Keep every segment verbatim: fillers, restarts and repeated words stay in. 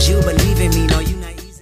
cause you believe in me. No, you not easily.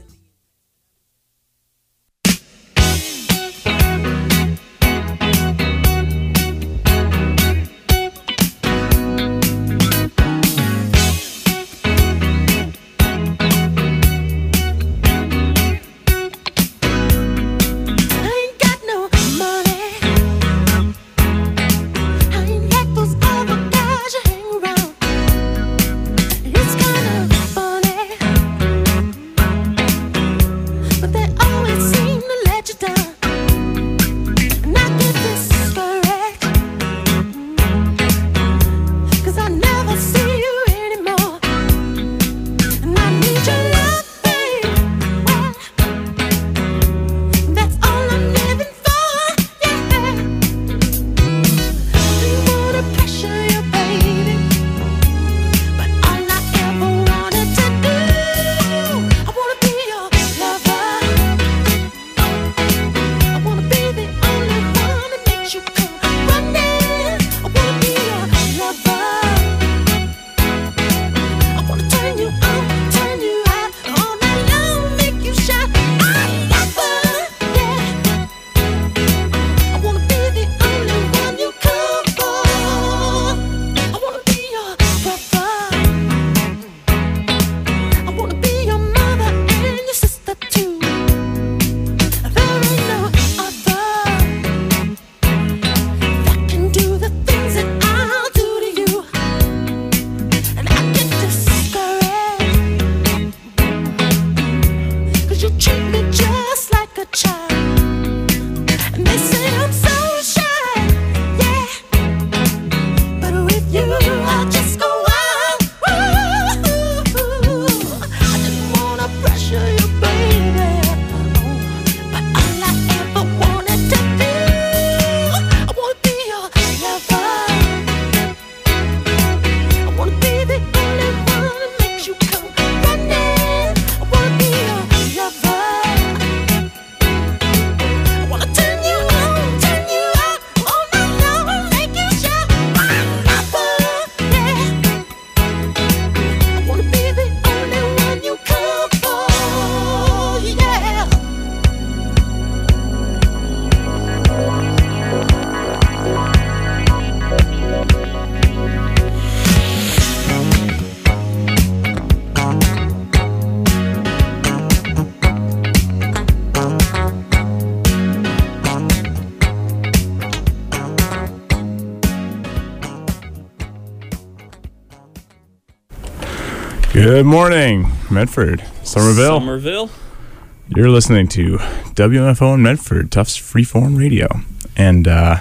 Good morning, Medford, Somerville. Somerville. You're listening to W M F O in Medford, Tufts Freeform Radio, and uh,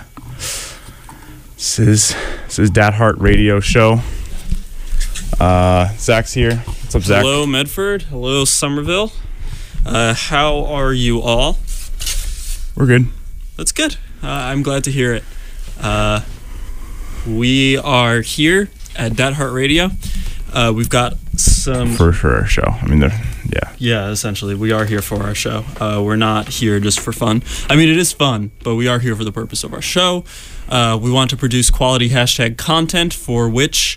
this is this is Dat Heart Radio Show. Uh, Zach's here. What's up, Zach? Hello, Medford. Hello, Somerville. Uh, how are you all? We're good. That's good. Uh, I'm glad to hear it. Uh, we are here at Dat Heart Radio. Uh, we've got some... For, for our show. I mean, they're, yeah. Yeah, essentially. We are here for our show. Uh, we're not here just for fun. I mean, it is fun, but we are here for the purpose of our show. Uh, we want to produce quality hashtag content for which...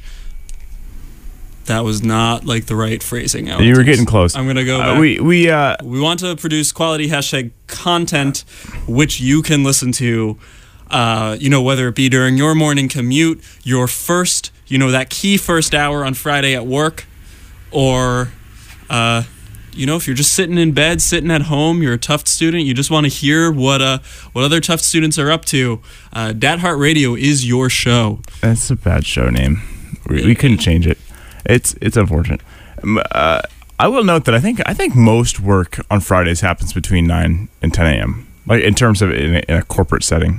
That was not, like, the right phrasing. You were getting close. I'm going to go back. Uh, we, we, uh... we want to produce quality hashtag content which you can listen to, uh, you know, whether it be during your morning commute, your first... You know, that key first hour on Friday at work, or, uh, you know, if you're just sitting in bed, sitting at home, you're a Tufts student, you just want to hear what uh, what other Tufts students are up to, uh, Dat Heart Radio is your show. That's a bad show name. We, we couldn't change it. It's it's unfortunate. Um, uh, I will note that I think I think most work on Fridays happens between nine and ten a.m., like in terms of in a, in a corporate setting.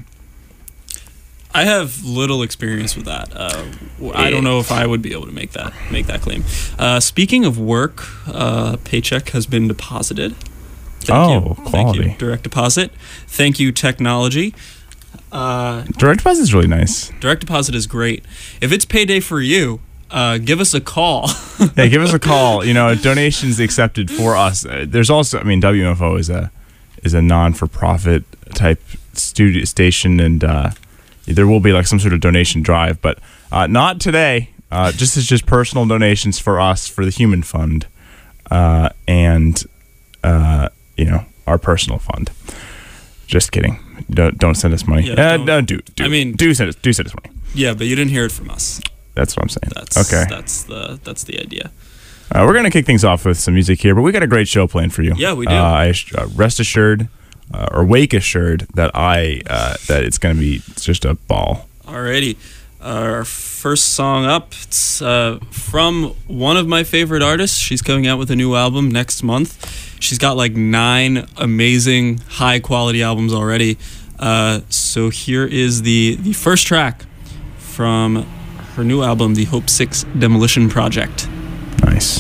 I have little experience with that. Uh, I don't know if I would be able to make that make that claim. Uh, speaking of work, uh, paycheck has been deposited. Thank oh, you. quality. Thank you, direct deposit. Thank you, technology. Uh, direct deposit is really nice. Direct deposit is great. If it's payday for you, uh, give us a call. Yeah, give us a call. You know, donations accepted for us. Uh, there's also, I mean, W M F O is a is a non-for-profit type studio station, and uh, there will be like some sort of donation drive, but uh, not today. Uh, just as just personal donations for us for the Human Fund. uh, and uh, you know, our personal fund. Just kidding. Don't don't send us money. Yeah, uh, don't- no, do, do I mean- do send us do send us money. Yeah, but you didn't hear it from us. That's what I'm saying. That's okay. That's the that's the idea. Uh, we're gonna kick things off with some music here, but we got a great show planned for you. Yeah, we do. Uh, I, uh, rest assured, uh, or wake assured that I uh, that it's gonna be just a ball. Alrighty. Our first song up, it's uh, from one of my favorite artists. She's coming out with a new album next month. She's got like nine amazing, high-quality albums already. Uh, so here is the, the first track from her new album, the Hope Six Demolition Project. Nice.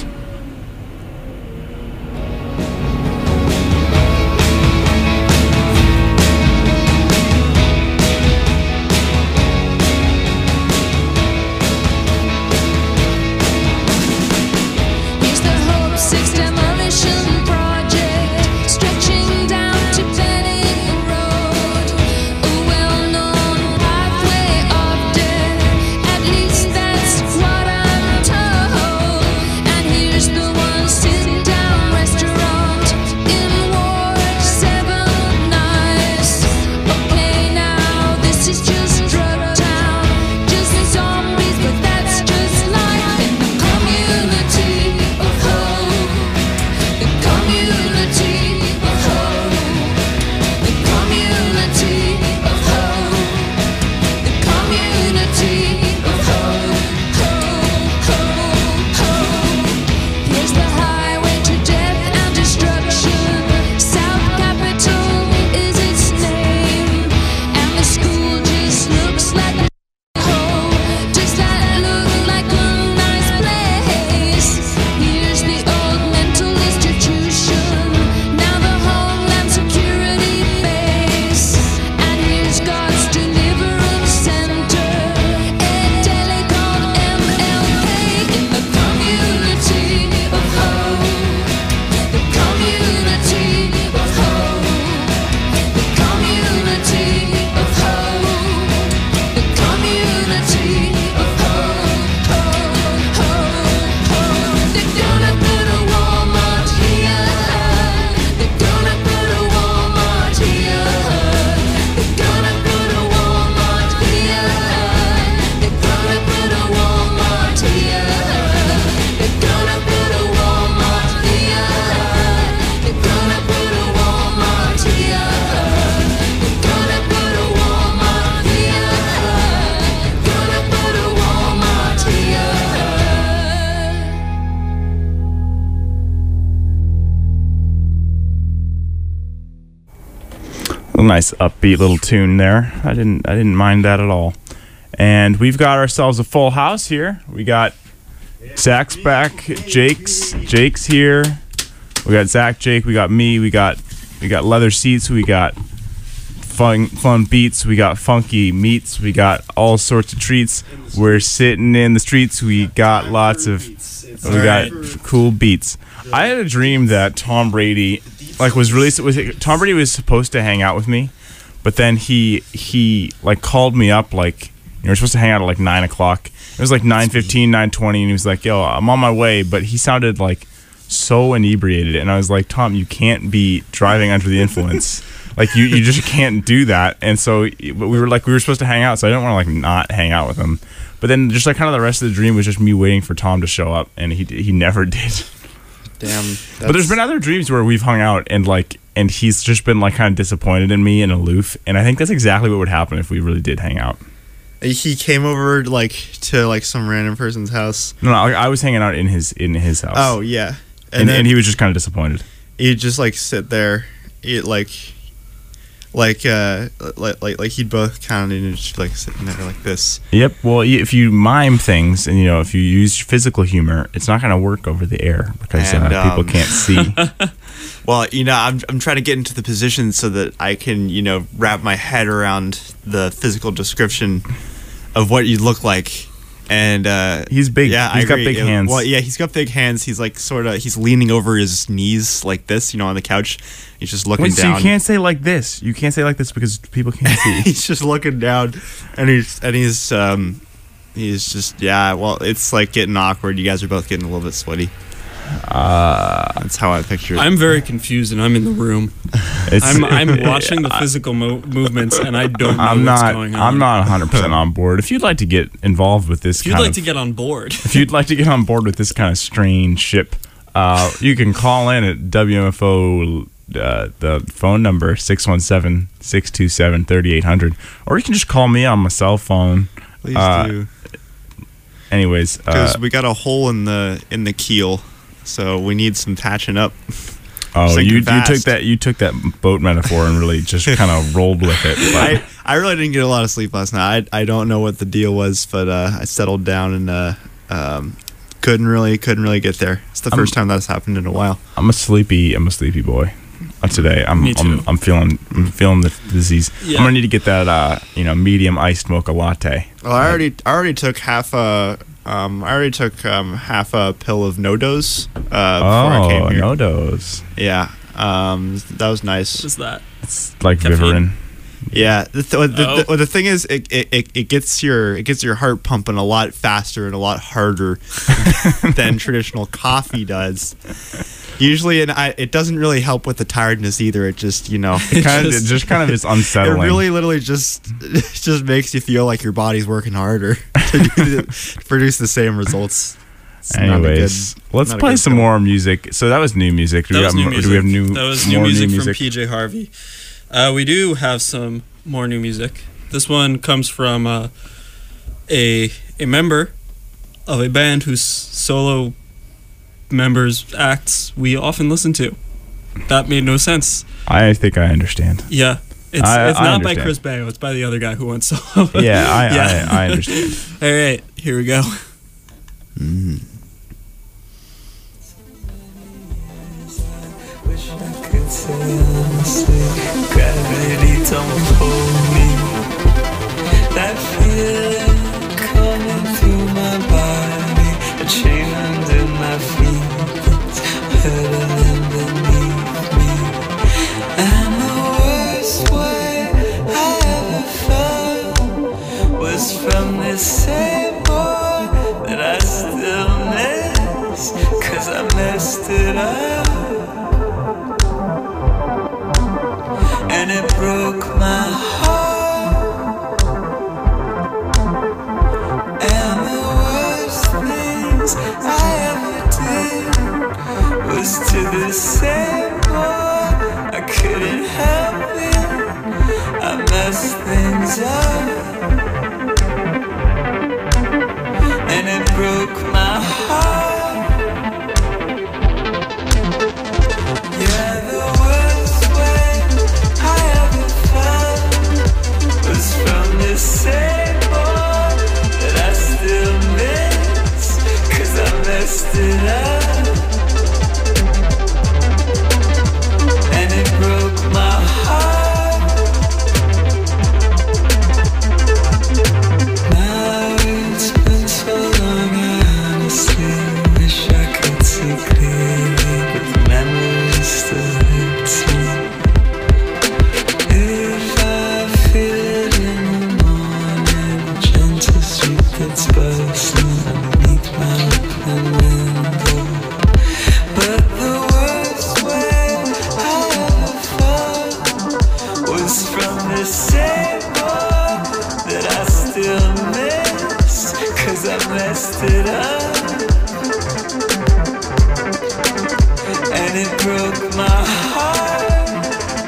Here's the Hope Six Demolition Project, stretching down to Benning Road, a well-known pathway of death. At least that's what I'm told. And here's the one sit-down restaurant in Ward Seven. Nice. Okay, now this is just drug town, just zombies, but that's just life in the community of hope. The community of hope. The community of hope. The community of hope. Hope, hope, hope. Here's the highway to death and destruction. South Capitol is its name, and the school just looks like a hole. Does that look like a nice place? Here's the old mental institution, now the Homeland Security base. And here's God's Deliverance Center, a deli called M L K. In the community of hope. The community of hope. The community of hope. The community of hope. Hope, hope, hope. They're gonna put a Walmart here. They're gonna put a Walmart here. They're gonna put a Walmart here. They're gonna put a Walmart here. They're gonna put a Walmart here. They're gonna put a Walmart here. They're gonna put a Walmart here. Gonna put a Walmart here. A nice upbeat little tune there. I didn't I didn't mind that at all. And we've got ourselves a full house here. We got Zach's back, Jake's Jake's here. We got Zach, Jake, we got me, we got we got leather seats, we got fun fun beats, we got funky meats, we got all sorts of treats. We're sitting in the streets, we got lots of we got cool beats. I had a dream that Tom Brady like was released was it, Tom Brady was supposed to hang out with me, but then he he like called me up like you know, we're supposed to hang out at like nine o'clock. It was like nine fifteen, nine twenty, and he was like, "Yo, I'm on my way," but he sounded like so inebriated, and I was like, "Tom, you can't be driving under the influence. Like you, you just can't do that." And so, but we were like, we were supposed to hang out, so I didn't want to like not hang out with him. But then, just like kind of the rest of the dream was just me waiting for Tom to show up, and he he never did. Damn. But there's been other dreams where we've hung out and like, and he's just been like kind of disappointed in me and aloof, and I think that's exactly what would happen if we really did hang out. He came over like to like some random person's house. No, no, I, I was hanging out in his in his house. Oh yeah, and and, then and he was just kind of disappointed. he'd just like sit there, eat like, like uh, like like like he'd both kind of just like sitting there like this. Yep. Well, y- if you mime things and you know if you use physical humor, it's not going to work over the air because And, uh, people um, can't see. Well, you know, I'm I'm trying to get into the position so that I can, you know, wrap my head around the physical description of what you look like. And uh, He's big. Yeah, He's I got agree. big It- hands. Well, yeah, he's got big hands. He's like sort of he's leaning over his knees like this, you know, on the couch. He's just looking Wait, so down. you can't say like this. You can't say like this because people can't see. He's just looking down, and he's and he's um he's just yeah. Well, it's like getting awkward. You guys are both getting a little bit sweaty. Uh, That's how I picture it. I'm very confused, and I'm in the room. it's, I'm I'm watching the physical mo- movements, and I don't know I'm what's not. going on. I'm not one hundred percent on board. If you'd like to get involved with this, If you'd kind like of, to get on board, if you'd like to get on board with this kind of strange ship, uh, you can call in at W M F O. Uh, the phone number six one seven, six two seven, three eight zero zero, or you can just call me on my cell phone. Please uh, do, Anyways, because uh, we got a hole in the in the keel, so we need some patching up. oh, sinking you you fast. took that you took that boat metaphor and really just kind of rolled with it. But I, I really didn't get a lot of sleep last night. I, I don't know what the deal was, but uh, I settled down and uh, um, couldn't really couldn't really get there. It's the I'm- first time that's happened in a while. I'm a sleepy I'm a sleepy boy. Uh, today I'm, Me too. I'm I'm feeling I'm feeling the disease. Yeah. I'm gonna need to get that uh you know medium iced mocha latte. Well, I already I already took half a um, I already took um, half a pill of no dose uh, before I came Oh, here. no dose. Yeah, um, that was nice. what is that? It's like Caffeine. Vivarin. Yeah, the, th- the, Oh. the, well, the thing is, it, it, it, it gets your it gets your heart pumping a lot faster and a lot harder than traditional coffee does. Usually, and I, it doesn't really help with the tiredness either. It just you know, It kind of just- it just kind of is it unsettling. really literally just it just makes you feel like your body's working harder to, do the, to produce the same results. It's not a Anyways, good- let's not a play good some feeling. more music. So that was new music. Do That we was have new mo- music. do we have new that was more new music, new from P J Harvey. Uh, we do have some more new music. This one comes from uh, a a member of a band whose solo members acts we often listen to. That made no sense. I think I understand. Yeah, it's I- it's I not by understand. Chris Bayo. It's by the other guy who went solo. Yeah, I Yeah. I, I understand. All right, here we go. Wish I could say honestly, gravity don't pull me. That feeling coming through my body, a chain under my feet, it's hurtling beneath me. And the worst way I ever felt was from this same boy that I still miss, 'cause I messed it up. And it broke my heart. And the worst things I ever did was to the same boy. I couldn't help it. I messed things up. And it broke my heart. Yeah, the worst way I ever felt was from the same boy that I still miss, 'cause I messed it up. And it broke my heart. Now it's been so long, I honestly wish I could see clearly, but the memories still hit me. If I feel it in the morning, gentle sweet that's bursting underneath my open window. But the worst way I ever felt was from the same boy that I still miss, 'cause I messed it up. And it broke my heart.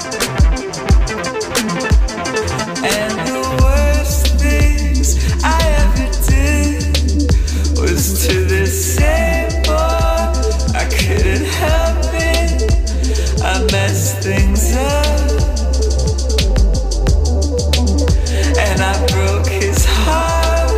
And the worst things I ever did was to the same boy. I couldn't help it. I messed things up. And I broke his heart.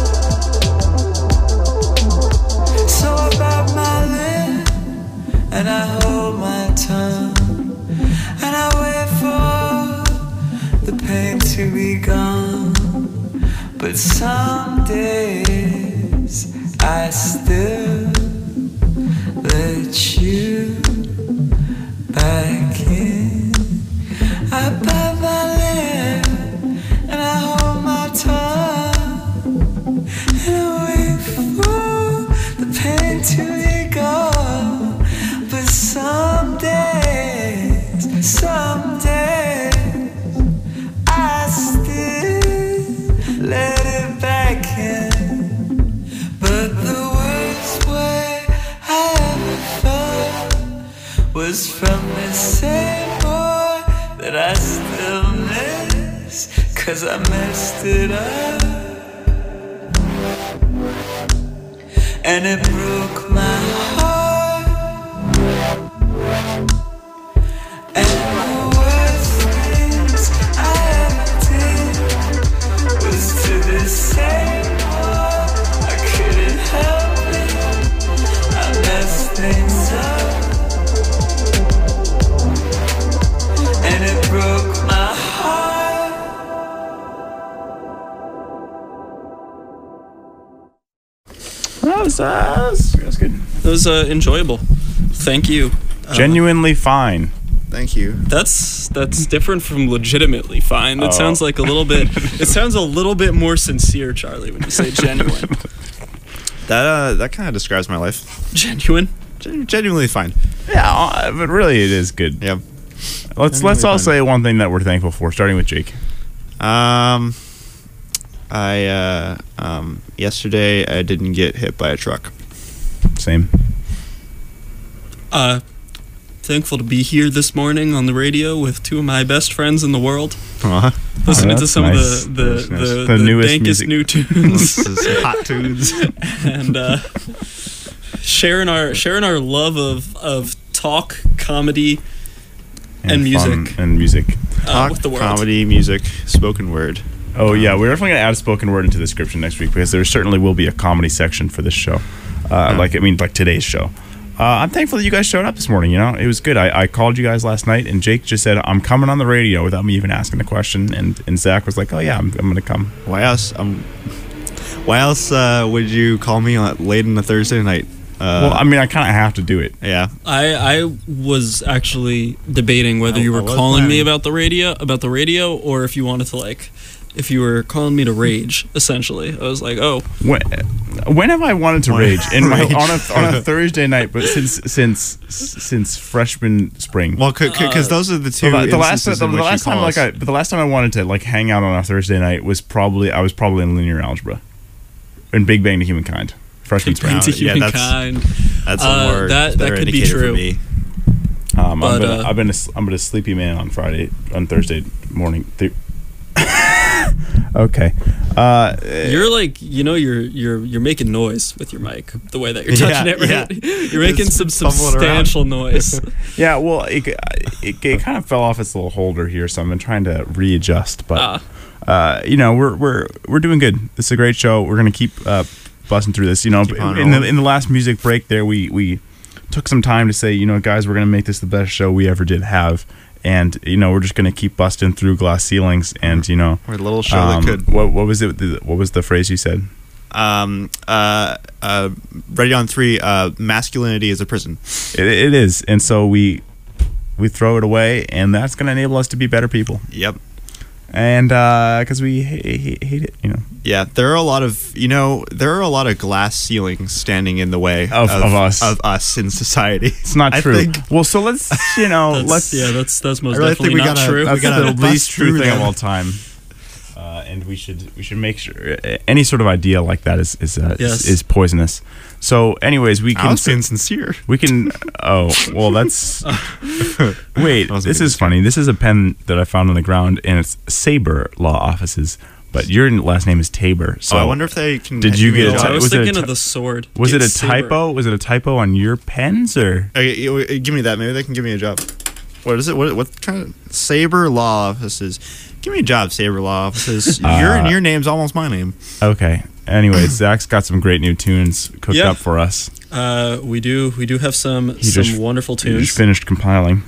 So I bite my lip and I hold my tongue, and I wait for the pain to be gone. But some days I still let you back in. I bite my lip and I hold my tongue, and I wait for the pain to be gone. was from the same boy that I still miss, 'cause I messed it up. And it broke my heart. And the worst things I ever did was to the same boy. I couldn't help it. I messed things up. And it broke my heart. That was, uh, that was, that was good. That was uh, enjoyable. Thank you. Uh, Genuinely fine. Thank you. That's that's different from legitimately fine. That Oh. sounds like a little bit. It sounds a little bit more sincere, Charlie, when you say genuine. That uh, that kind of describes my life. Genuine. Gen- genuinely fine. Yeah, uh, but really it is good. Yeah. Let's Genuinely let's all fine. say one thing that we're thankful for, starting with Jake. Um, I uh, um, yesterday I didn't get hit by a truck. Same. Uh, thankful to be here this morning on the radio with two of my best friends in the world, Uh-huh. listening to that's some nice. of the the, That's nice. the, The the newest dankest music. new tunes. This is hot tunes. and uh, sharing our sharing our love of of talk, comedy, And music. fun And music. uh, Talk, with the world. comedy, music, spoken word. Oh yeah, we're definitely gonna add a spoken word into the description next week because there certainly will be a comedy section for this show. Uh, Like I mean, like today's show. Uh, I'm thankful that you guys showed up this morning. You know, it was good. I, I called you guys last night, and Jake just said, "I'm coming on the radio," without me even asking the question. And, and Zach was like, "Oh yeah, I'm, I'm gonna come." Why else? Um, why else uh, would you call me on late on a Thursday night? Uh, Well, I mean, I kind of have to do it. yeah. I I was actually debating whether I- you I were was calling me planning. about the radio about the radio or if you wanted to like if you were calling me to rage. Essentially, I was like, oh, When, when have I wanted to When- rage in my Rage. on a on a Thursday night? But since since since freshman spring. Well, because those are the two. So the, the last instances the, in the which you last time call like us. I but the last time I wanted to like hang out on a Thursday night was probably I was probably in linear algebra, in Big Bang to Humankind, freshman spring. into yeah, that's- humankind. That's a uh, more that- that better could be indicator true. for me. Um, But, I've been, uh, I've been a, s- I'm been a sleepy man on Friday on Thursday morning. Th- okay, uh, You're like, you know, you're you're you're making noise with your mic, the way that you're touching Yeah, it, right? yeah. You're making It's some bubbling around. substantial noise. yeah. Well, it, it, it kind of fell off its little holder here, so I've been trying to readjust. But Ah. uh, you know, we're we're we're doing good. It's a great show. We're gonna keep uh, busting through this. You know, Keep on in the rolling. in the last music break there, we we took some time to say, you know, guys, we're gonna make this the best show we ever did have, and you know, we're just gonna keep busting through glass ceilings, and you know, We're a little show um, that could. what what was it? the- What was the phrase you said? Um, uh, uh, ready on three. Uh, masculinity is a prison. It, it is, and so we we throw it away, and that's gonna enable us to be better people, Yep. and because we hate, hate it, you know. Yeah, there are a lot of you know there are a lot of glass ceilings standing in the way Of- of us. of us in society. It's not I true. think- well, so let's you know That's, let's yeah, that's that's most I really definitely think we not gotta- true. that's we gotta the bust least true through thing of them. all time. Uh, and we should we should make sure uh, any sort of idea like that is is uh, Yes. is, is poisonous. So, anyways, we I can was being sincere. we can. Oh, well, that's. Wait, I wasn't this being is funny. This is a pen that I found on the ground, and it's Saber Law Offices. But your last name is Tabor. So oh, I wonder if they can. Did you give me get a a Oh, job. I was was it a thinking ty- of the sword. was it a It's saber. typo? Was it a typo on your pens or? Okay, you- you- give me that. Maybe they can give me a job. What is it? What what kind of Saber Law Offices? Give me a job, Saber Law Offices. your Uh, your name's almost my name. Okay. Anyways, Zach's got some great new tunes cooked Yeah. up for us. Uh, we do we do have some He some just- wonderful He tunes. just finished compiling.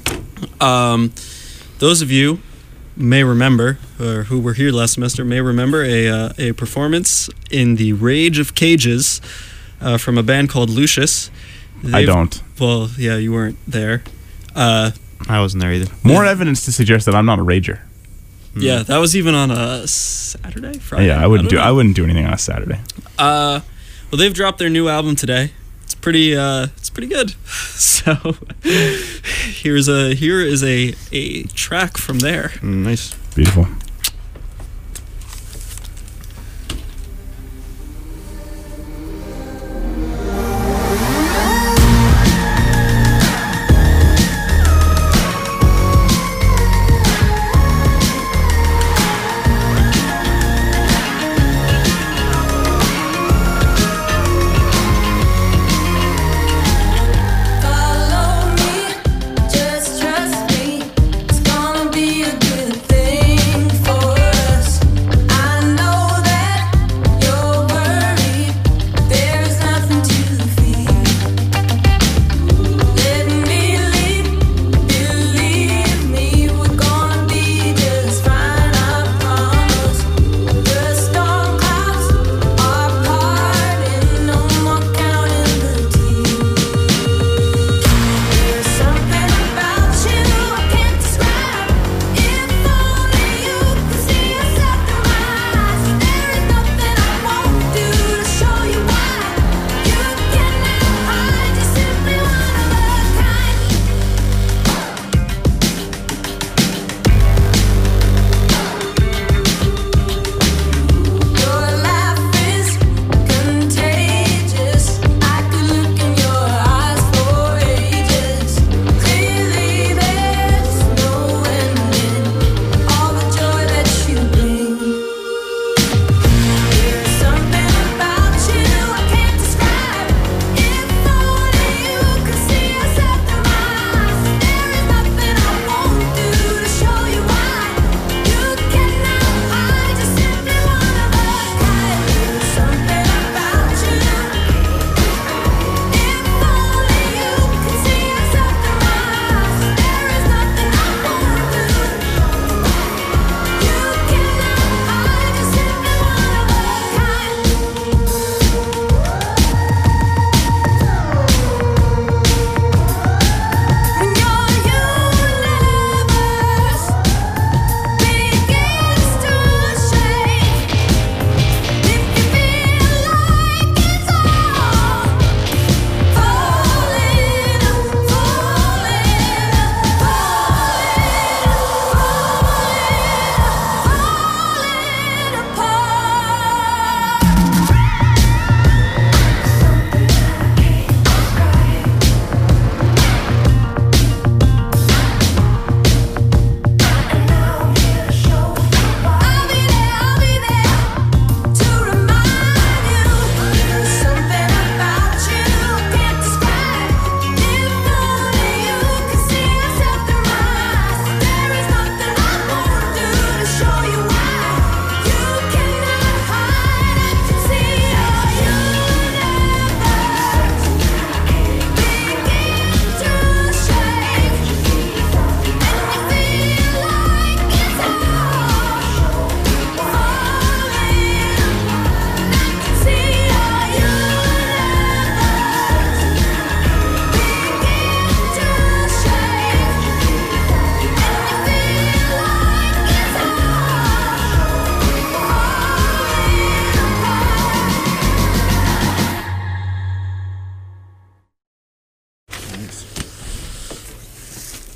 Um, those of you may remember, or who were here last semester, may remember a uh, a performance in the Rage of Cages uh, from a band called Lucius. I They've- don't. Well, yeah, you weren't there. Uh, I wasn't there either. More evidence to suggest that I'm not a rager. yeah, that was even on a Saturday, Friday. Yeah, I wouldn't don't do. know. I wouldn't do anything on a Saturday. Uh, well, they've dropped their new album today. It's pretty. Uh, it's pretty good. So here's a here is a a track from there. Mm, nice. Beautiful.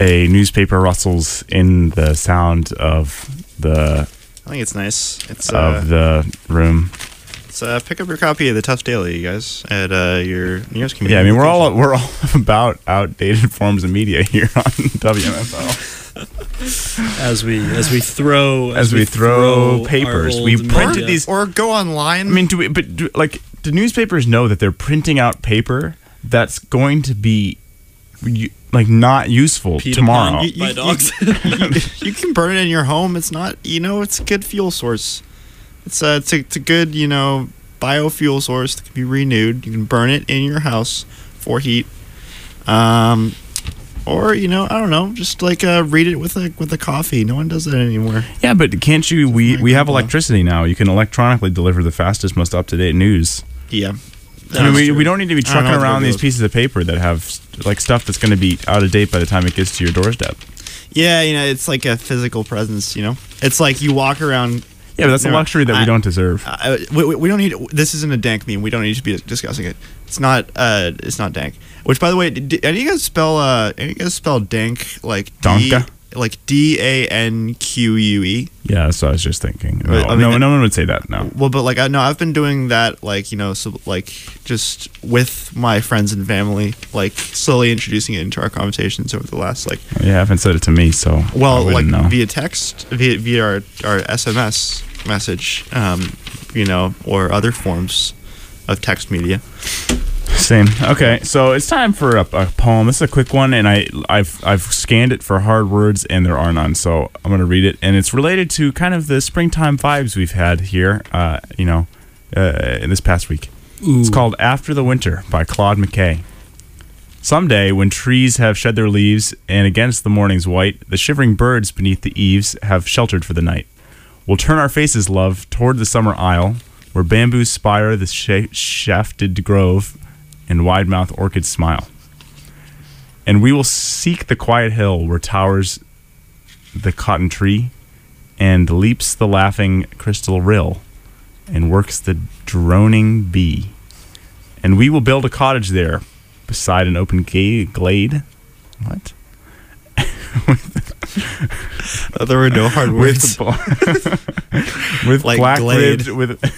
a newspaper rustles in the sound of the I think it's nice. It's of uh, the room. it's, uh, pick up your copy of the Tufts Daily, you guys, at uh, your nearest community. Yeah, I mean we're all we're all about outdated forms of media here on W M F L. As we as we throw As we throw our papers, old we media. printed these- or go online. I mean, do we? But do, like, do newspapers know that they're printing out paper that's going to be u- like not useful Peed tomorrow? upon You- by you- dogs. you, you can burn it in your home. It's not, you know, it's a good fuel source. It's a, it's a, it's a good, you know, biofuel source that can be renewed. You can burn it in your house for heat. Um, or, you know, I don't know, just like uh, read it with a with a coffee. No one does that anymore. Yeah, but can't you? We my we have grandpa. electricity now. You can electronically deliver the fastest, most up to date news. Yeah. I mean, we, we don't need to be I don't know trucking what the around big these deal is. pieces of paper that have like stuff that's going to be out of date by the time it gets to your doorstep. Yeah, you know, it's like a physical presence, you know? It's like you walk around. Yeah, but that's a Never- luxury that we I- don't deserve. Uh, we, we we don't need. This isn't a dank meme. We don't need to be discussing it. It's not. Uh, it's not dank. Which, by the way, did, any of you guys spell? Uh, any of you guys spell dank like D, Donka? like D A N Q U E? Yeah, that's what I was just thinking. No, Right, I mean, no, that- no one would say that. No. Well, but like I no, I've been doing that. Like you know, so like just with my friends and family, like slowly introducing it into our conversations over the last like. You haven't said it to me, so I Well, like wouldn't know. via text, via, via our, our S M S message, um, you know, or other forms of text media. Same. Okay, so it's time for a, a poem. This is a quick one, and I I've I've scanned it for hard words, and there are none. So I'm gonna read it, and it's related to kind of the springtime vibes we've had here. Uh, you know, uh, in this past week. It's called "After the Winter" by Claude McKay. Someday, when trees have shed their leaves, and against the morning's white, the shivering birds beneath the eaves have sheltered for the night. We'll turn our faces, love, toward the summer isle, where bamboos spire the sha- shafted grove, and wide-mouthed orchids smile. And we will seek the quiet hill where towers the cotton tree, and leaps the laughing crystal rill, and works the droning bee. And we will build a cottage there, beside an open ga- glade. What? Uh, there were no hard words. With, bl- with Like black glade. ribbed with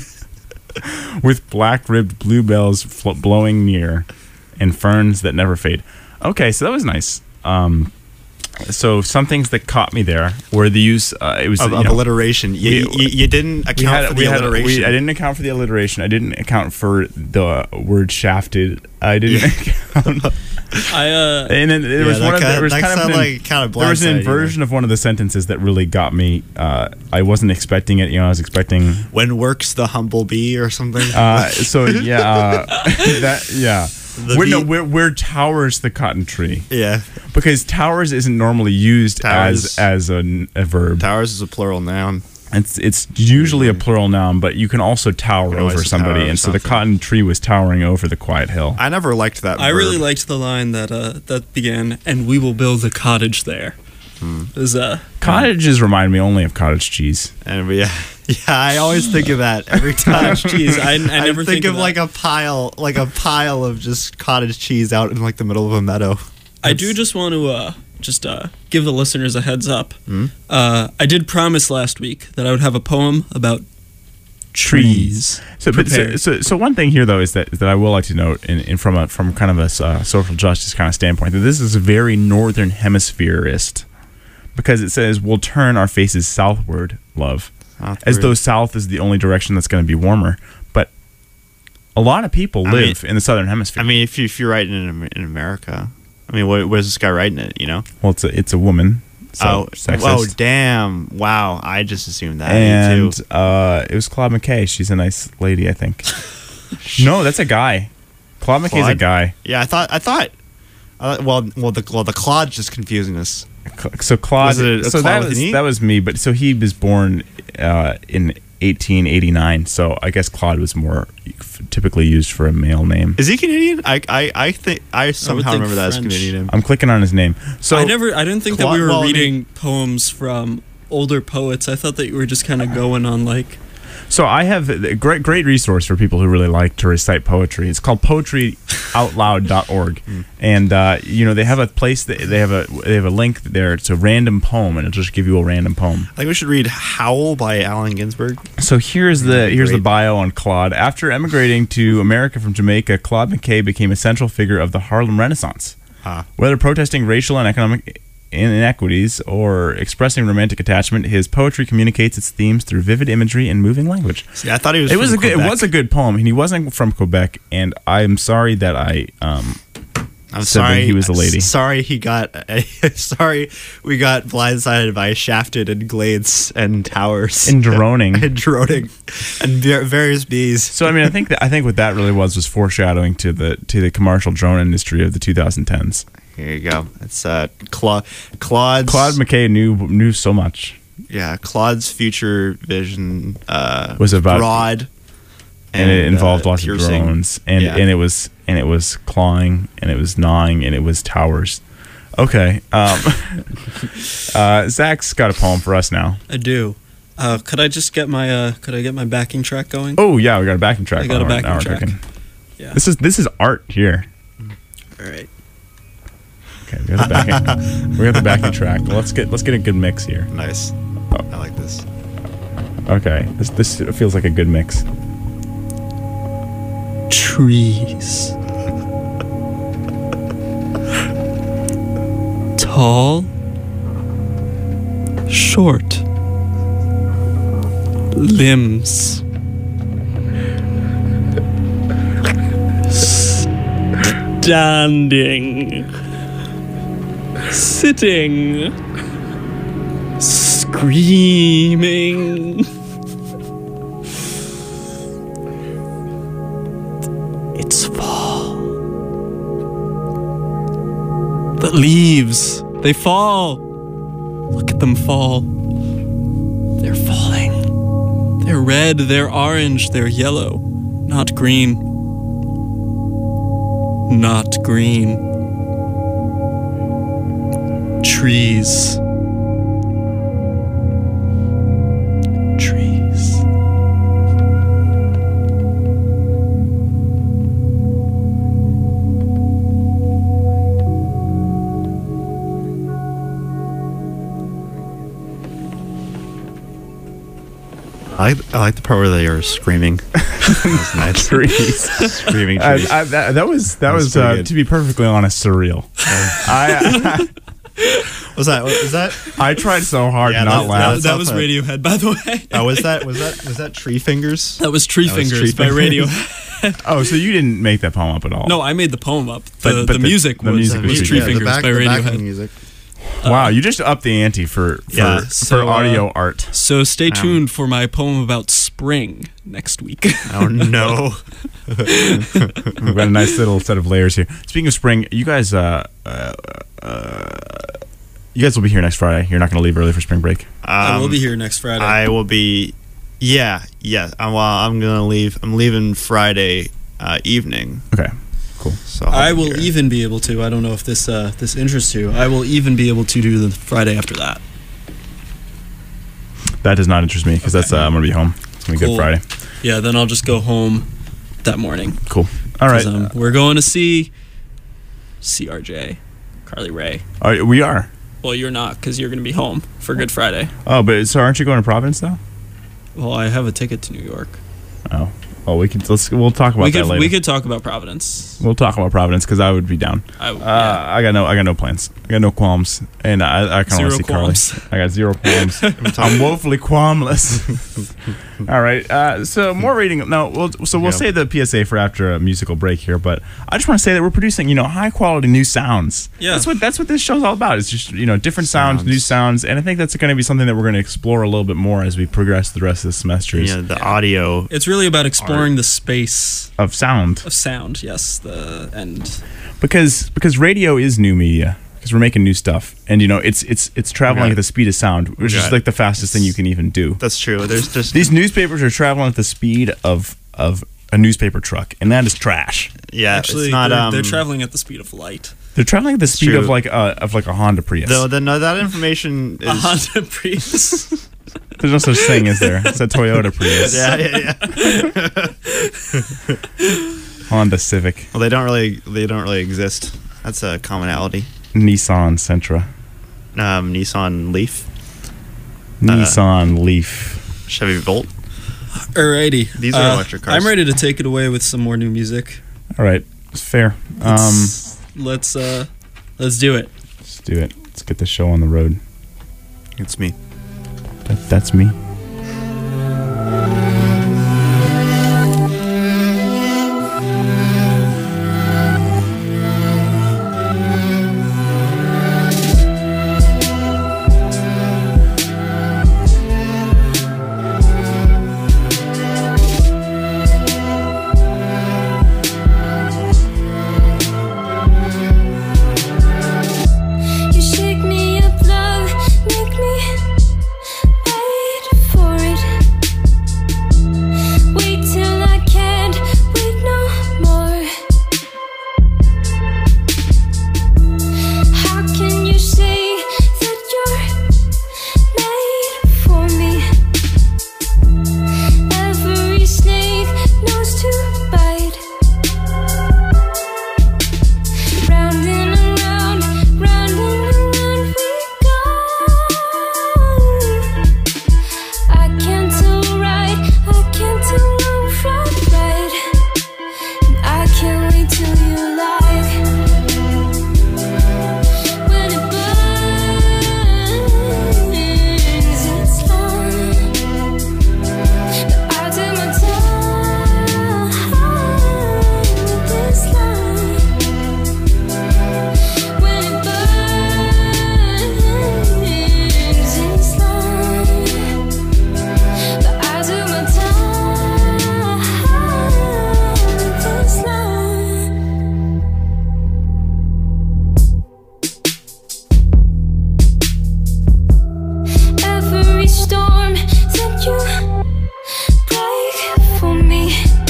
with black ribbed bluebells fl- blowing near, and ferns that never fade. Okay, so that was nice. Um, so some things that caught me there were the use. Uh, it was of, you of know, alliteration. You, we- you, you didn't account we had for we the had alliteration. we, I didn't account for the alliteration. I didn't account for the word shafted. I didn't. account. I uh, And then there Yeah, was that one of the, kinda- there was that kind of sounded an, like kind of there was an blindsided, inversion of one of the sentences that really got me. Uh, I wasn't expecting it. You know, I was expecting. When works the humble bee or something. Uh, so yeah, uh, that yeah. The Where, no, bee- where, where towers the cotton tree? yeah, Because towers isn't normally used Towers. as as a, a verb. towers is a plural noun. It's it's usually a plural noun, but you can also tower can always over tower somebody, over and so the something. cotton tree was towering over the quiet hill. I never liked that. I really verb. liked the line that uh, that began, "And we will build a cottage there." Hmm. It was uh, Cottages remind me only of cottage cheese. And we, yeah, yeah, I always think of that every time. cottage cheese. I, I never think, think, of that. like a pile, like a pile of just cottage cheese out in like the middle of a meadow. I do just want to uh, just uh, give the listeners a heads up. Hmm? Uh, I did promise last week that I would have a poem about trees. So, but so, prepared. so, so one thing here though is that that I will like to note, in, in from a from kind of a uh, social justice kind of standpoint, that this is very northern hemisphereist, because it says we'll turn our faces southward, love, as though south is the only direction that's going to be warmer. But a lot of people I live in the southern hemisphere. I mean, if you if you're writing in Am- in America, I mean, what, where's this guy writing it? You know? well, it's a it's a woman. So oh, sexist. oh, damn! Wow, I just assumed that. Me and too. uh, it was Claude McKay. She's a nice lady, I think. No, that's a guy. Claude McKay's a Claude? guy. Yeah, I thought I thought. Uh, well, well, the well the Claude's just confusing us. Cl- So Claude, Was it a so Claude that with was an E? that was me, but so he was born uh, in eighteen eighty-nine. So I guess Claude was more f- typically used for a male name. Is he Canadian? I I, I think I somehow think remember that as French. Canadian. I'm clicking on his name. So I never. I didn't think that we Claude- were well, I mean- reading poems from older poets. I thought that you were just kind of going on like So I have a great great resource for people who really like to recite poetry. It's called poetry out loud dot org, and uh, you know they have a place that they have a they have a link there. It's a random poem, and it'll just give you a random poem. I think we should read "Howl" by Allen Ginsberg. So here's the here's the Great. bio on Claude. After emigrating to America from Jamaica, Claude McKay became a central figure of the Harlem Renaissance. Ah. Whether protesting racial and economic inequities or expressing romantic attachment, his poetry communicates its themes through vivid imagery and moving language. See, I thought he was. It was a from good. It Quebec. was a good poem, and he wasn't from Quebec. And I'm sorry that I um, I'm said that sorry he was a lady. Sorry he got. sorry we got blindsided by Shafted and Glades and Towers in droning. and droning and va- various bees. So I mean, I think that I think what that really was was foreshadowing to the to the commercial drone industry of the twenty tens. Here you go. It's uh, Cla- Claude's. Claude McKay knew knew so much. Yeah, Claude's future vision uh, Was about- broad, And, it involved uh, lots piercing. of drones, and Yeah. and it was and it was clawing, and it was gnawing, and it was towers. Okay, um, uh, Zach's got a poem for us now. I do. Uh, could I just get my uh, could I get my backing track going? Oh yeah, we got a backing track. I got a Now we're- backing now we're track. cooking. Yeah. This is this is art here. All right. Okay, we got the backing. we got the backing track. Well, let's get let's get a good mix here. Nice. I like this. Okay, this this feels like a good mix. Trees. Tall. Short. Limbs. Standing. Sitting. Screaming. It's fall. The leaves, they fall. Look at them fall. They're falling. They're red, they're orange, they're yellow. Not green. Not green. Trees. Trees. I like, I like the part where they are screaming. That's nice. Trees. Screaming Uh, trees. I, that, that was that, That was was, pretty uh, good. to be perfectly honest, surreal. I was that? Was that? I tried so hard Yeah, to not that- laugh. that That not was fun. Radiohead, by the way. Oh, was that? Was that? Was that Tree Fingers? That was Tree That was Fingers Tree by Fingers. Radiohead. Oh, so you didn't make that poem up at all? No, I made the poem up. The, But- but the, the- music the was, music was was Tree yeah, the Fingers back- by the backing Radiohead. music. Wow, you just upped the ante for for, Yeah, so, for uh, audio art. So stay Um, tuned for my poem about spring next week. Oh no! We've got a nice little set of layers here. Speaking of spring, you guys, uh, uh, uh, you guys will be here next Friday. You're not going to leave early for spring break. I will Um, be here next Friday. I will be. Yeah, yeah. I'm, well, I'm gonna leave. I'm leaving Friday uh, evening. Okay, cool. So I'll I be will here. even be able to. I don't know if this uh, this interests you. I will even be able to do the Friday after that. That does not interest me because that's uh, I'm going to be home. It's going to be Cool. Good Friday. Yeah, then I'll just go home that morning. Cool. All right. 'Cause, um, we're going to see C R J, Carly Rae. All right, we are. Well, you're not because you're going to be home for Good Friday. Oh, but so aren't you going to Providence though? Well, I have a ticket to New York. Oh, well, we can. Let's. We'll talk about We that could later. we could talk about Providence. We'll talk about Providence because I would be down. I, Uh, yeah. I got no. I got no plans. I got no qualms, and I, I kind of Zero want to see qualms. Carly. I got zero qualms. I'm woefully qualmless. All right. Uh, so more reading. No. We'll, so we'll Yeah. say the P S A for after a musical break here. But I just want to say that we're producing, you know, high quality new sounds. Yeah. That's what that's what this show's all about. It's just, you know, different sounds, Sounds. new sounds, and I think that's going to be something that we're going to explore a little bit more as we progress the rest of the semester Yeah, the audio. It's really about exploring the space of sound. of sound. Yes, the and because because radio is new media because we're making new stuff, and you know it's it's it's traveling Okay. at the speed of sound, which is Okay. like the fastest thing you can even do. That's true. There's just These newspapers are traveling at the speed of of a newspaper truck, and that is trash. yeah. actually it's not. they're, um, they're traveling at the speed of light. They're traveling at the speed true. of like a of like a Honda Prius. Though the, no, that information A is Honda Prius. There's no such thing, is there? It's a Toyota Prius. Yeah, yeah, yeah. Honda Civic. Well, they don't really they don't really exist. That's a commonality. Nissan Sentra. Um, Nissan Leaf, Nissan Leaf. Chevy Volt. Alrighty. These are Uh, electric cars. I'm ready to take it away with some more new music. All right. It's fair. Um, Let's let's, uh, let's do it. let's do it. Let's get the show on the road. It's me. That, that's me. You shake me up, love, make me wait for it. Wait till I can't wait no more. How can you say that you're made for me? Every snake knows to bite. Round and around, round and around we go. I can't tell right, I can't tell wrong from right, and I can't wait till you like. When it burns, it's long, but I do my time with this line. When it burns, it's long, but I do my time with this line. Every storm that you break for me,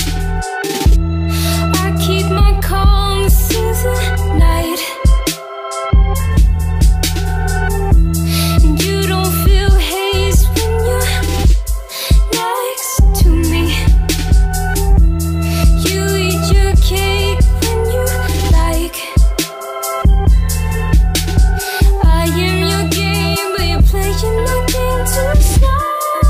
I keep my calm through the night. And you don't feel haze when you're next to me. You eat your cake when you like. I am your game, but you're playing my game too slow.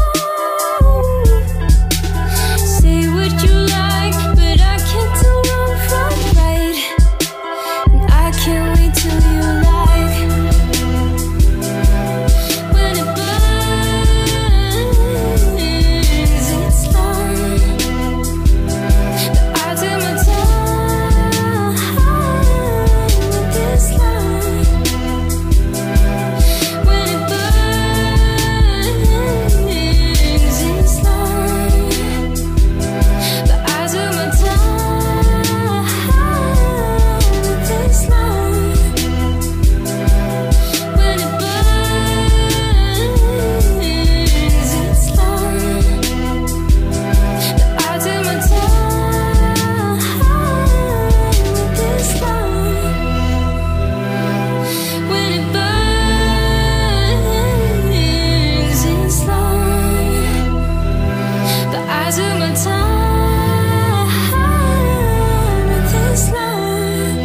Say what you like, but I can't tell wrong from right, and I can't wait till you like. When it burns, it's long, but I do my time with this line. When it burns, it's long, but I do my time with this line. When it burns, it's long, but I do my time with this line. When it burns, it's long, but I do my time with this line.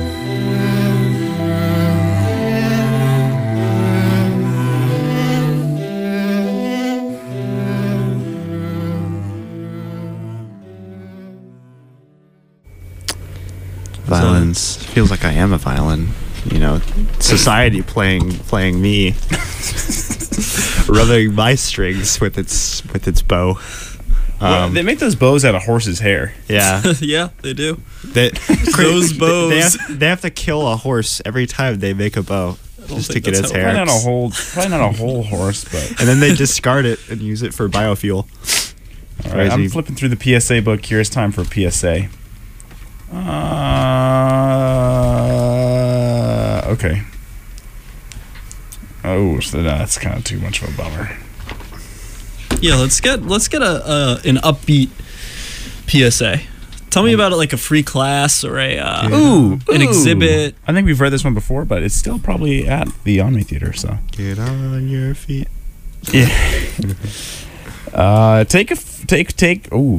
Violins feels like I am a violin. You know, society playing playing me, rubbing my strings with its with its bow. Well, Um, they make those bows out of horse's hair. yeah, Yeah, they do. they, Those bows. They have, they have to kill a horse every time they make a bow just to think get that's its how it hair. Probably not a whole, probably not a whole horse, but And then they discard it and use it for biofuel. all right. I'm Crazy. flipping through the P S A book here. It's time for a P S A. Uh, okay. Oh, so that's kind of too much of a bummer. Yeah, let's get let's get a, a an upbeat P S A. Tell me about it, like a free class or a uh, Ooh, an ooh. exhibit. I think we've read this one before, but it's still probably at the Omni Theater. So Get on your feet. Yeah. Uh, take a f- take take. Ooh.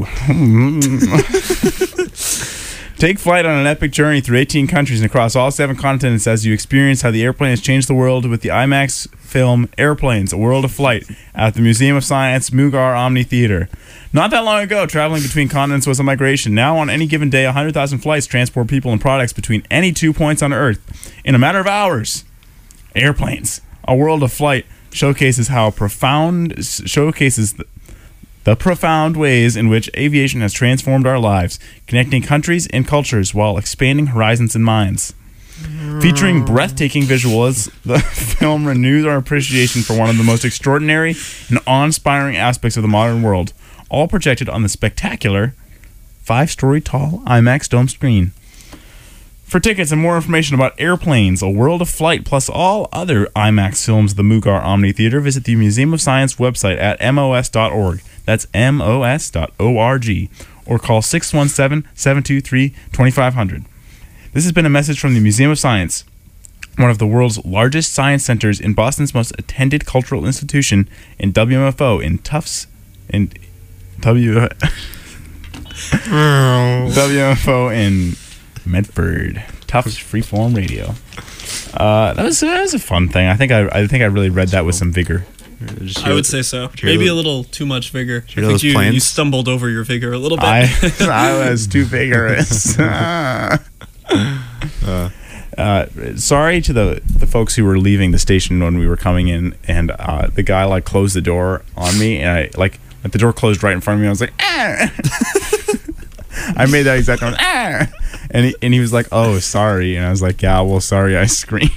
Take flight on an epic journey through eighteen countries and across all seven continents as you experience how the airplane has changed the world with the IMAX film Airplanes: A World of Flight at the Museum of Science Mugar Omni Theater. Not that long ago, traveling between continents was a migration. Now, on any given day, one hundred thousand flights transport people and products between any two points on Earth in a matter of hours. Airplanes: A World of Flight showcases how profound showcases the, the profound ways in which aviation has transformed our lives, connecting countries and cultures while expanding horizons and minds. Featuring breathtaking visuals, the film renews our appreciation for one of the most extraordinary and awe-inspiring aspects of the modern world, all projected on the spectacular five-story tall IMAX dome screen. For tickets and more information about Airplanes: A World of Flight, plus all other IMAX films of the Mugar Omni Theater, visit the Museum of Science website at M O S dot org. That's M O S dot org. Or call six one seven, seven two three, two five zero zero. This has been a message from the Museum of Science, one of the world's largest science centers in Boston's most attended cultural institution, in W M F O in Tufts in W W M F O in Medford. Tufts Freeform Radio. Uh, that was that was a fun thing. I think I I think I really read that with some vigor. I would say so. hear Maybe the- a little too much vigor. I hear think those you, planes? you stumbled over your vigor a little bit. I I was too vigorous. uh, sorry to the the folks who were leaving the station when we were coming in, and uh, the guy like closed the door on me, and I like like the door closed right in front of me. I was like, ah! I made that exact noise, ah! and he and he was like, oh, sorry, and I was like, yeah, well, sorry, I screamed.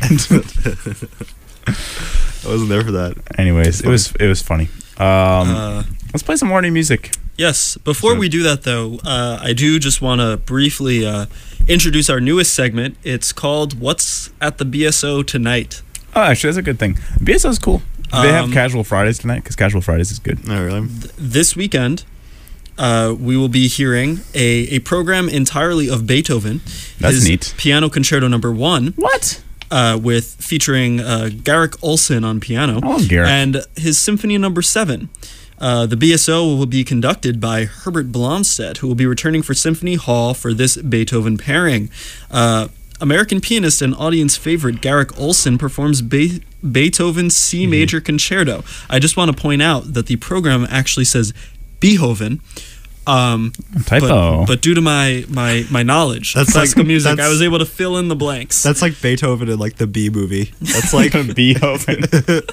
I wasn't there for that. Anyways, it was it was funny. Um, Uh, let's play some more new music. Yes. Before we do that, though, uh, I do just want to briefly uh, introduce our newest segment. It's called "What's at the B S O Tonight." Oh, actually, that's a good thing. B S O's cool. Do they have Um, Casual Fridays tonight? Because Casual Fridays is good. Oh, really? This weekend, uh, we will be hearing a, a program entirely of Beethoven. That's his neat. Piano Concerto Number One. What? Uh, with featuring uh, Garrick Olson on piano. I love Garrick. And his Symphony Number Seven. Uh, the B S O will be conducted by Herbert Blomstedt, who will be returning for Symphony Hall for this Beethoven pairing. Uh, American pianist and audience favorite Garrick Olson performs Be- Beethoven's C Mm-hmm. Major Concerto. I just want to point out that the program actually says Beethoven. Um, Typo. But, but due to my, my, my knowledge of That's like- classical music, I that's- was able to fill in the blanks. That's like Beethoven in like the Bee movie. That's like Beethoven.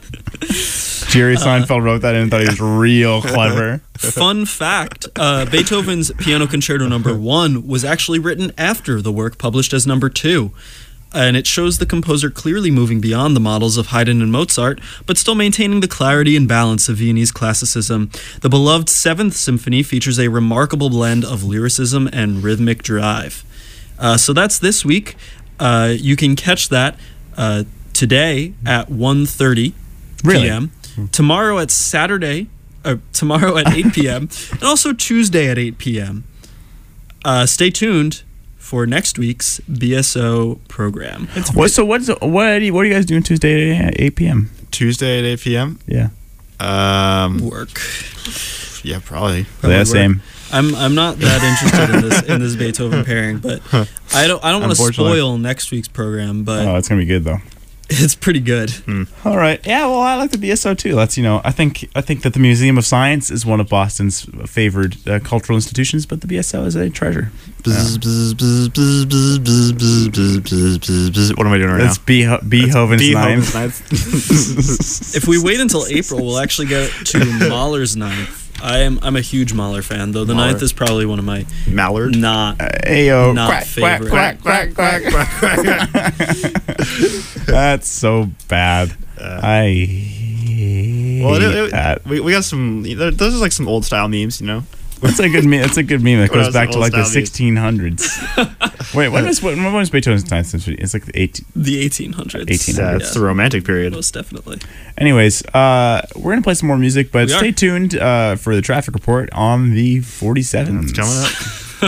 Jerry Seinfeld wrote that in and thought he was real clever. Fun fact, uh, Beethoven's Piano Concerto Number One was actually written after the work published as Number Two. And it shows the composer clearly moving beyond the models of Haydn and Mozart, but still maintaining the clarity and balance of Viennese classicism. The beloved Seventh Symphony features a remarkable blend of lyricism and rhythmic drive. Uh, so that's this week. Uh, you can catch that uh, today at one thirty Really? p.m. Tomorrow at Saturday, uh, tomorrow at eight p.m. and also Tuesday at eight p.m. Uh, stay tuned for next week's B S O program. What, so what's what are you, what are you guys doing Tuesday at eight p.m.? Tuesday at eight p.m. Yeah. Um, Work. yeah, probably. Yeah, same. I'm I'm not that interested in this in this Beethoven pairing, but I don't I don't want to Unfortunately. spoil next week's program, but Oh, it's gonna be good though. it's pretty good. All right. Yeah. Well, I like the B S O too. That's you know, I think I think that the Museum of Science is one of Boston's favored uh, cultural institutions, but the B S O is a treasure. Bzz, bzz, bzz, bzz, bzz, bzz, bzz, bzz, bzz, bzz, bzz. What am I doing right That's now? Beho- Beethoven's Beethoven's ninth. ninth. If we wait until April, we'll actually get to Mahler's ninth. I am I'm a huge Mahler fan, though the Mahler. ninth is probably one of my Mallard. not Ayo. Not Quack, quack, favorite. quack, quack, quack, quack. That's so bad. I hate Well, it, it, that. we, we got some. there- Those are like some old style memes, you know. That's a good meme. That's a good meme. That What goes else- back what to like the else now memes? sixteen hundreds. Wait, when was when was Beethoven's ninth symphony? It's like the eighteen. the eighteen hundreds. eighteen Yeah, hundreds. it's the romantic period. Most definitely. Anyways, uh, we're gonna play some more music, but We are. stay tuned uh, for the traffic report on the forty-seven. It's coming up.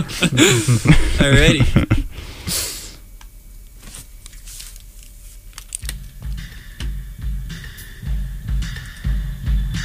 Alrighty.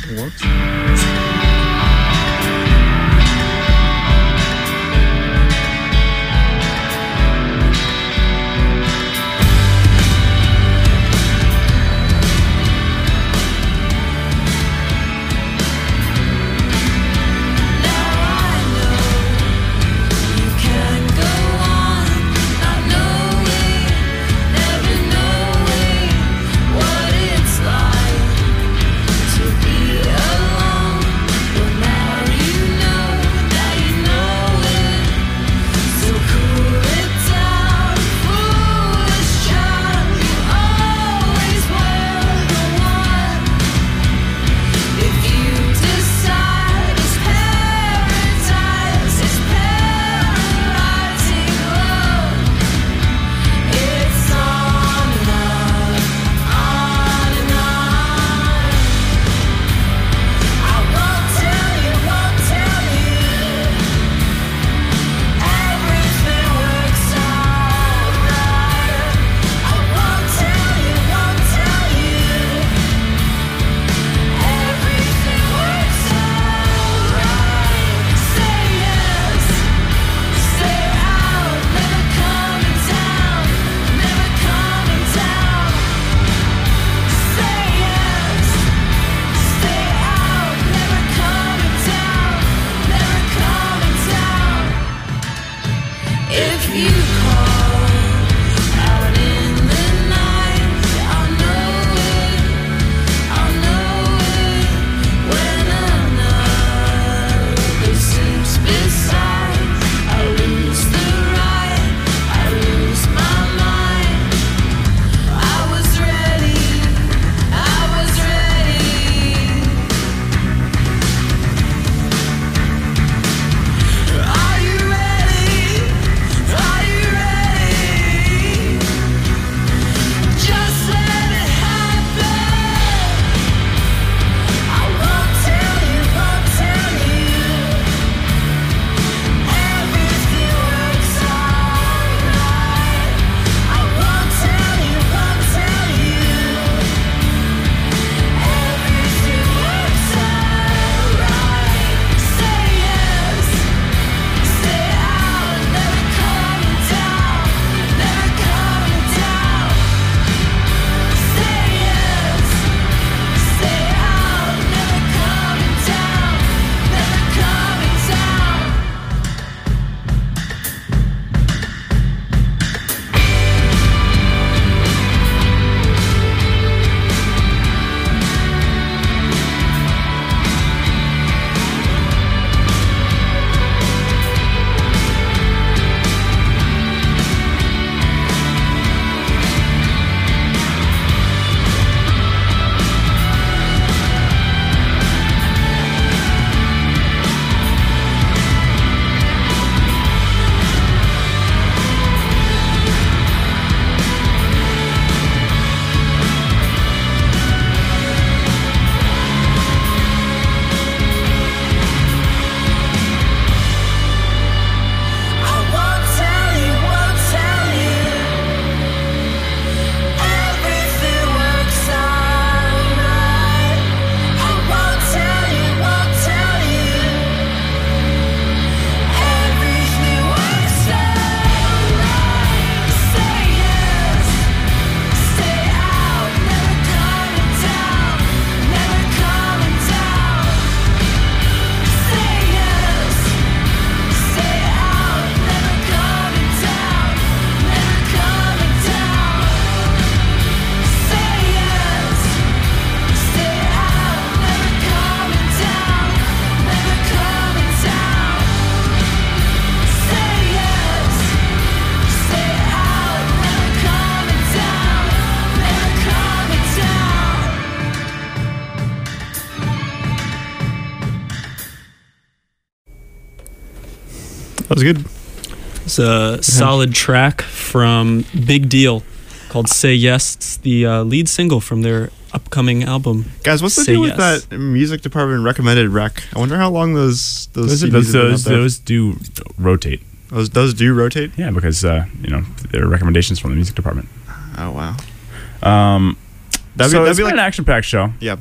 That was good. It's a solid track from Big Deal called Say Yes. It's the uh, lead single from their upcoming album. Guys, what's the Say deal Yes. with that music department recommended rec? I wonder how long those those Those, C Ds those, have been out those, there. those do rotate. Those those do rotate. Yeah, because uh, you know they're recommendations from the music department. Oh wow. Um, That'd so be, that'd it's be been like an action-packed show. yeah. It's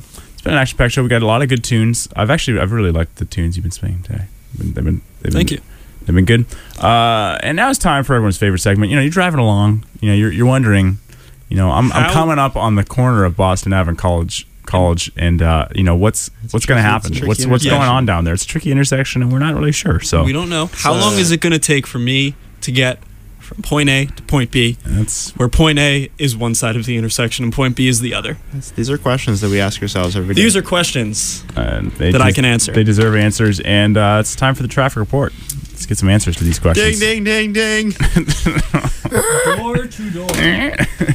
been an action-packed show. We got a lot of good tunes. I've actually, I've really liked the tunes you've been playing today. They've been, they've Thank been, you. They've been good. Uh, and now it's time for everyone's favorite segment. You know, you're driving along. You know, you're you're wondering. You know, I'm How- I'm coming up on the corner of Boston Avenue and College. College, and uh, you know what's what's going to tricky- it's a happen? tricky What's what's going intersection. on down there? It's a tricky intersection, and we're not really sure. So We don't know. How So- long is it going to take for me to get from point A to point B, that's where point A is one side of the intersection and point B is the other? These are questions that we ask ourselves every day. These are questions. uh, they That I des- can answer. They deserve answers, and uh, it's time for the traffic report. Let's get some answers to these questions. ding, ding, ding, ding. Door to door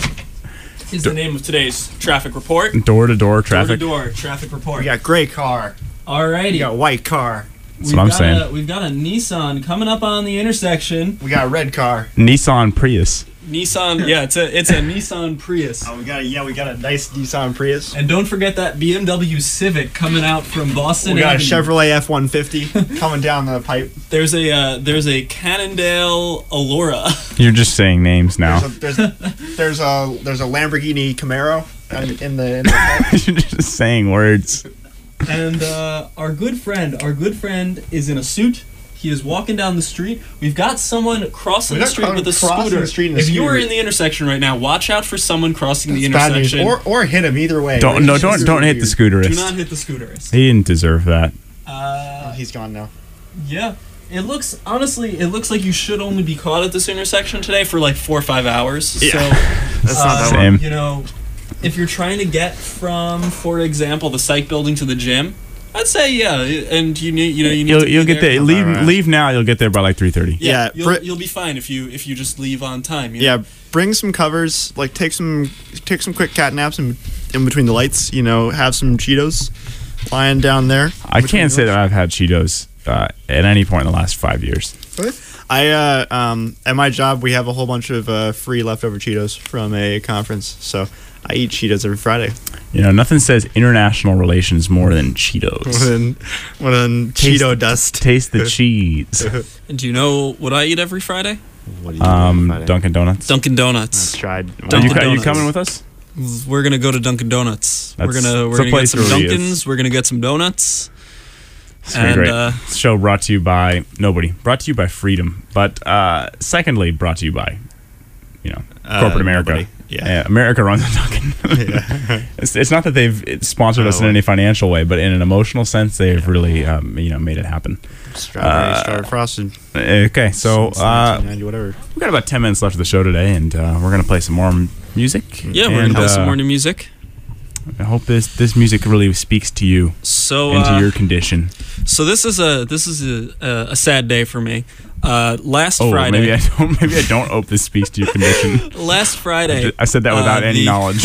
is the name of today's traffic report. Door to door traffic. Door to door traffic report. We got gray car. Alrighty. We got white car. That's what I'm got saying. A, we've got a Nissan coming up on the intersection. We got a red car. Nissan Prius. Nissan, yeah, it's a it's a Nissan Prius. Oh, we got a yeah, we got a nice Nissan Prius. And don't forget that B M W Civic coming out from Boston We got a Avenue. Chevrolet F one fifty coming down the pipe. There's a uh, there's a Cannondale Allura. You're just saying names now. There's a, there's, there's a there's a Lamborghini Camaro in, in the. In the pipe. You're just saying words. And uh, our good friend, our good friend is in a suit. He is walking down the street. We've got someone crossing We've the got street with a crossing scooter. the street in a if you are scooter. in the intersection right now, watch out for someone crossing the It's bad news. intersection. Or or hit him either way. Don't no It's don't just don't hit the weird. Do scooterist. not hit the scooterist. He didn't deserve that. Uh, He's gone now. yeah. It looks honestly, it looks like you should only be caught at this intersection today for like four or five hours. Yeah. So That's not that Same. you know, if you're trying to get from, for example, the psych building to the gym, I'd say yeah, and you need, you know, you need You'll to be you'll get there. there. Leave Alright. leave now. You'll get there by like three thirty. Yeah, Yeah, you'll, Brit- you'll be fine if you if you just leave on time. You know? Yeah, bring some covers. Like take some take some quick cat naps in, in between the lights. You know, have some Cheetos lying down there. I between can't the say lights. that I've had Cheetos uh, at any point in the last five years. I uh um at my job we have a whole bunch of uh, free leftover Cheetos from a conference, so I eat Cheetos every Friday. You know, nothing says international relations more than Cheetos. When when Taste- Cheeto dust. Taste the cheese. And do you know what I eat every Friday? What do you Um, Friday? Dunkin' Donuts. Dunkin' I've Donuts. tried. Are you, Dunkin' are you Donuts. coming with us? We're gonna go to Dunkin' Donuts. we're That's- gonna it's we're a gonna get place some where he is. Dunkins. We're gonna get some donuts. It's gonna be And, great. uh, Show brought to you by nobody. Brought to you by Freedom. But uh, secondly, brought to you by, you know, Uh, corporate America. nobody. Yeah. America runs a Dunkin'. it's, it's not that they've sponsored us Oh, in any financial way, but in an emotional sense, they've really, um, you know, made it happen. Strawberry, Uh, strawberry frosted. Okay, so Since uh, nineteen ninety, whatever. we've got about ten minutes left of the show today, and uh, we're gonna play some more m- music. Yeah, we're and, gonna play some uh, more new music. I hope this this music really speaks to you So and to uh, your condition. so this is a this is a, a, a sad day for me. Uh, last Oh, Friday. maybe I don't. Maybe I don't hope this speaks to your condition. Last Friday. I said that without uh, any the- knowledge.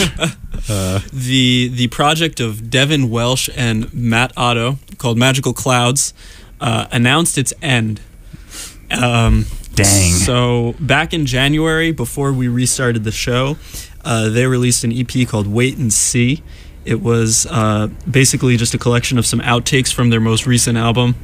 the the project of Devin Welsh and Matt Otto called Magical Clouds uh, announced its end. Um, Dang. So back in January, before we restarted the show, uh, they released an E P called Wait and See. It was uh, basically just a collection of some outtakes from their most recent album.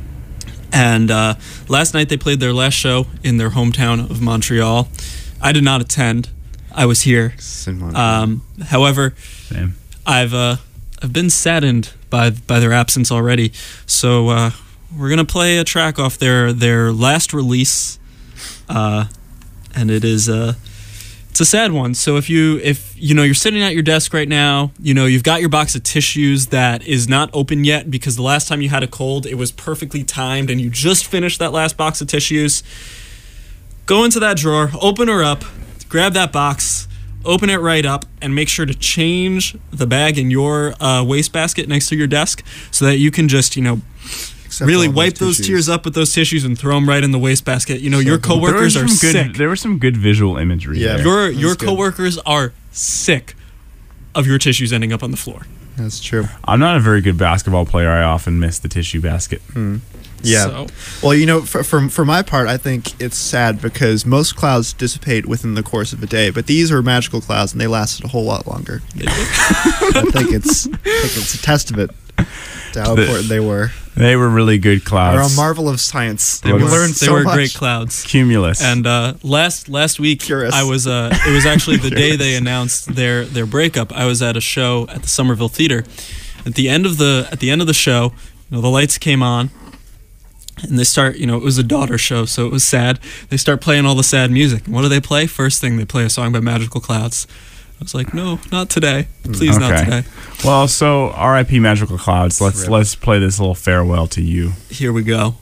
And uh, last night they played their last show in their hometown of Montreal. I did not attend. I was here. Um, however, Same. I've uh, I've been saddened by by their absence already. So uh, we're gonna play a track off their their last release, uh, and it is uh, it's a sad one. So if you if you know you're sitting at your desk right now, you know you've got your box of tissues that is not open yet because the last time you had a cold, it was perfectly timed, and you just finished that last box of tissues. Go into that drawer, open her up, grab that box, open it right up, and make sure to change the bag in your uh, wastebasket next to your desk so that you can just, you know, really wipe those tears up with those tissues and throw them right in the wastebasket. You know, your coworkers There are was some good, sick. There was some good visual imagery. Yeah. there. Your That's your good. coworkers are sick of your tissues ending up on the floor. That's true. I'm not a very good basketball player. I often miss the tissue basket. Yeah. So, Well, you know, for, for for my part, I think it's sad because most clouds dissipate within the course of a day, but these are magical clouds and they lasted a whole lot longer. I think it's I think it's a testament. to how The- important they were. They were really good They're a clouds. marvel of science. They we were, learned they so were much. great clouds. Cumulus. And uh, last last week, Curious. I was uh, it was actually the day they announced their their breakup. I was at a show at the Somerville Theater. At the end of the at the end of the show, you know, the lights came on, and they start. You know, it was a daughter show, so it was sad. They start playing all the sad music. And what do they play? First thing, they play a song by Magical Clouds. I was like, no, not today. Please, not Okay. today. well, so R I P Magical Clouds. Let's Rip. let's play this little farewell to you. Here we go.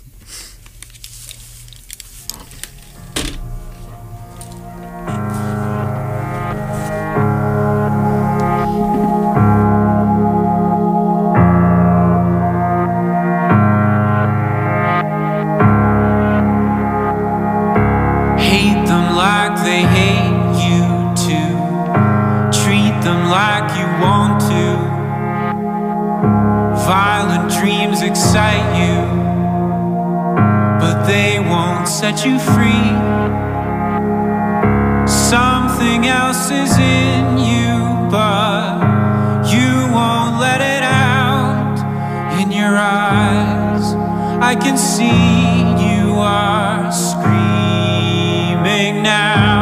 Hate them like they hate you too. Treat them like you want to. Violent dreams excite you, but they won't set you free. Something else is in you, but you won't let it out. In your eyes, I can see you are screaming now.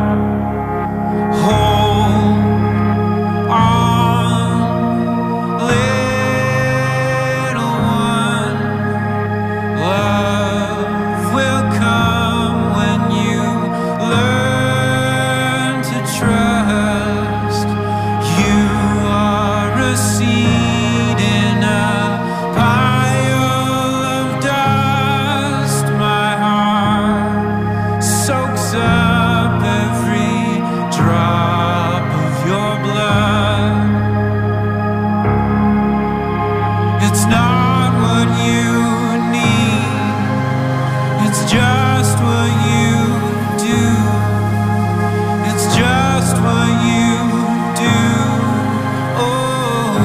Hold on, little one. Love will come when you learn to trust. You are a seed in a pile of dust. My heart soaks up every drop of your blood. It's not what you need, it's just what you do. It's just what you do. Oh,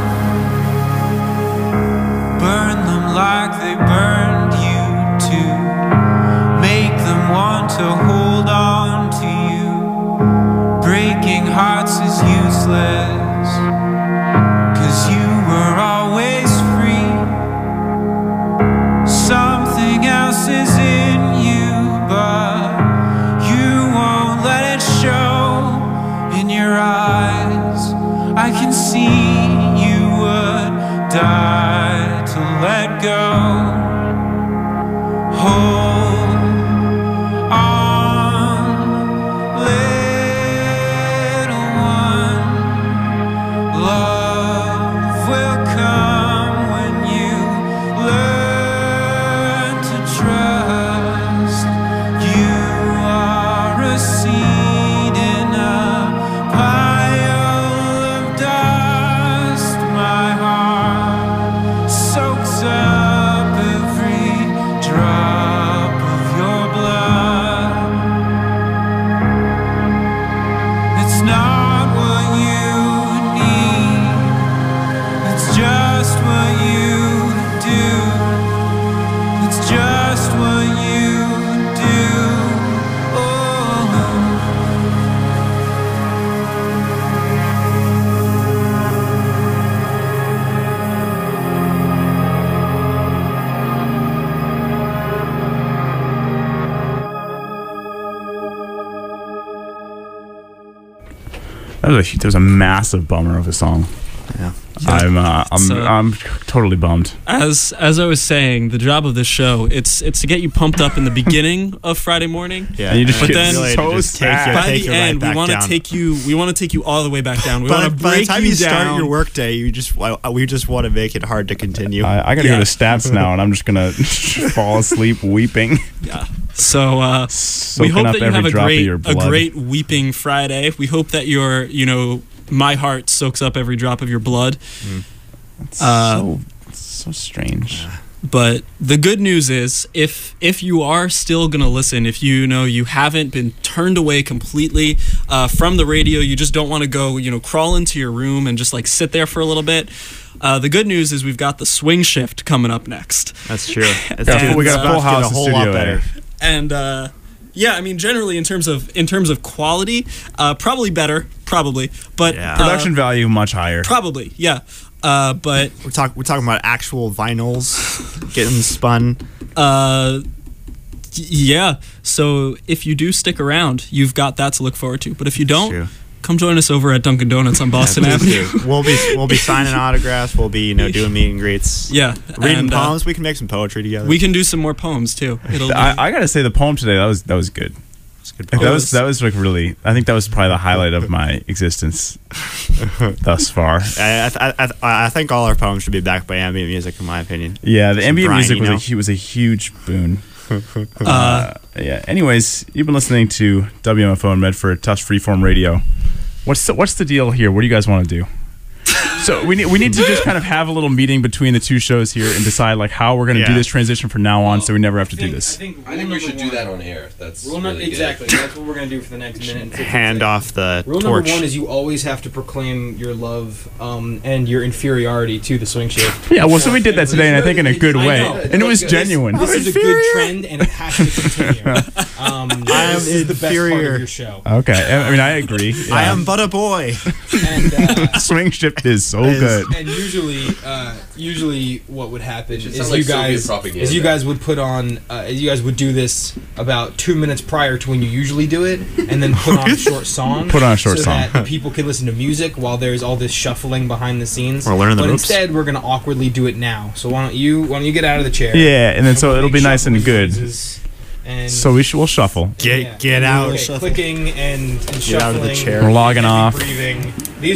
burn them like they burned you too. Make them want to hold on to you. Breaking hearts is useless, 'cause you were always free. Something else is in you, but you won't let it show. In your eyes, I can see you would die to let go. Hold on, little one. Love will come when you learn to trust. You are a seed in a pile of dust. My heart soaks up every drop of your blood. It's not what you need, it's just what you do. It's just what you do. Oh. That was a that was a massive bummer of a song. Yeah. I'm uh, I'm So- I'm totally bummed. As as I was saying, the job of this show it's it's to get you pumped up in the beginning of Friday morning. Yeah, And you just But get then- really so to just take sad. you- By take the you right end, we back want to down. take you. We want to take you all the way back down. We By, want to by the break time you, you down. start your workday, you just we just want to make it hard to continue. I, I gotta Yeah. go to stats now, and I'm just gonna fall asleep weeping. Yeah. So uh, we Soaking hope up that you every have a drop of great your a blood. great weeping Friday. We hope that your you know my heart soaks up every drop of your blood. It's uh, so so strange. But the good news is, if if you are still gonna listen, if you know you haven't been turned away completely uh, from the radio, you just don't want to go, you know, crawl into your room and just like sit there for a little bit. Uh, the good news is we've got the swing shift coming up next, That's true. It's Yeah, dude, we got it's a about full to get house a in whole studio lot better. there. and uh, Yeah, I mean, generally in terms of in terms of quality, uh, probably better, probably, but Yeah. uh, Production value much higher. probably, yeah. Uh, but We're talking we're talking about actual vinyls getting spun. uh, y- yeah. So if you do stick around, you've got that to look forward to. But if you don't, True. come join us over at Dunkin' Donuts on Boston Please Avenue. do. We'll be we'll be signing autographs. We'll be you know doing meet and greets. Yeah, Reading and, uh, poems. We can make some poetry together. we can do some more poems too. It'll be, I, I gotta say the poem today that was that was good. It's a good Like, poem. that was that was like really. I think that was probably the highlight of my existence thus far. I, I, I, I think all our poems should be backed by ambient music, in my opinion. Yeah, the Some ambient Brian music was a Eno. hu- was a huge boon. uh, Uh, yeah. Anyways, you've been listening to W M F O in Medford, Tufts Freeform Radio. What's the, what's the deal here? What do you guys want to do? So we need we need to just kind of have a little meeting between the two shows here and decide like how we're going to do Yeah. this transition from now on, so we never have to do think- this. I think, I think we should do that on air. That's Rule really number good. exactly. That's what we're gonna do for the next minute. And fifty Hand seconds. off the Rule torch. number one is you always have to proclaim your love um, and your inferiority to the swing shift. Yeah, well, so we did that today, and I think in a good I way, know. and it was This- genuine. This is a good trend, and it has to continue. Um, I am this is the best part inferior. of your show. Okay, I I mean I agree. I Yeah. am but a boy. And, uh, Swing shift is so Is- good. and usually, uh, usually, what would happen should is sound you like Soviet guys, propaganda. is you guys would put on, uh, you guys would do this about two minutes prior to when you usually do it, and then put on a short song. Put on a short so song. that people can listen to music while there's all this shuffling behind the scenes. We're learning the but ropes. instead, we're gonna awkwardly do it now. So why don't you, why don't you get out of the chair? Yeah, and then so we'll it'll make be nice and shuffling good. noises, And So we sh- we'll shuffle. Get yeah. get out. Okay, clicking and, and Get out of the shuffling. chair. We're logging heavy off. Breathing.